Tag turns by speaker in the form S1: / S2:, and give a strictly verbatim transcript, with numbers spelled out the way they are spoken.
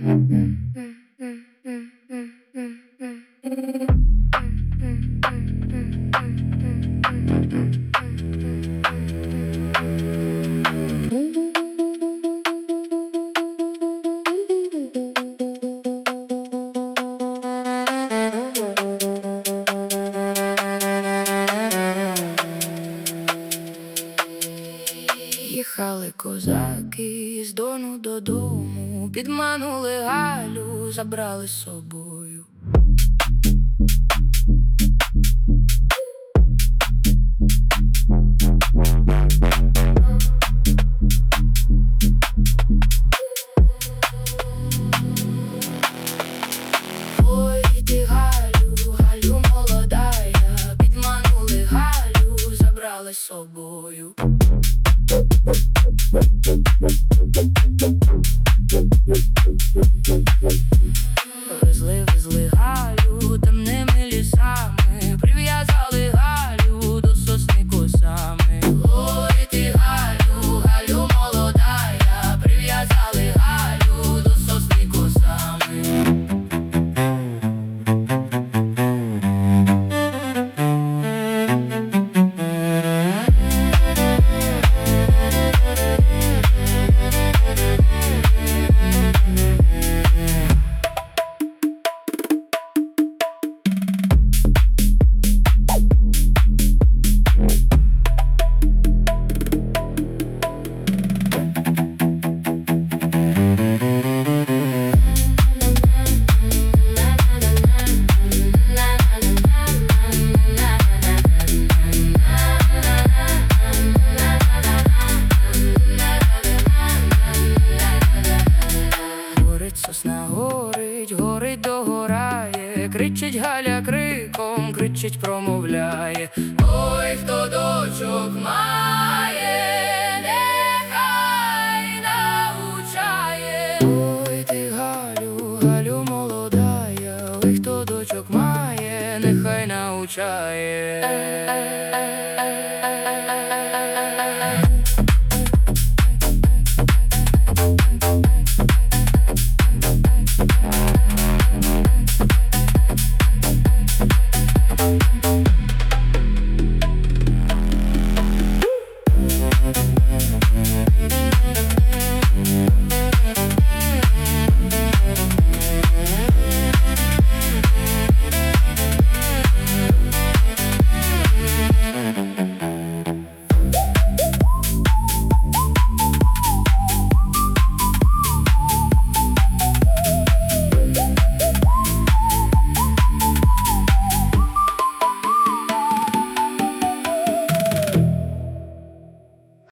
S1: Їхали козаки з Дону додому, підманули Галю, забрали з собою. Ой, ти Галю, Галю молодая, підманули Галю, забрали з собою. Везли, везли Галю темними лісами, прив'язали Галю до сосни косами. Ой, ти Галю, Галю молодая, прив'язали Галю до сосни косами. Сосна горить, горить, догорає, кричить Галя криком, кричить, промовляє. Ой, хто дочок має, нехай научає. Ой, ти Галю, Галю молодая, ой, хто дочок має, нехай научає.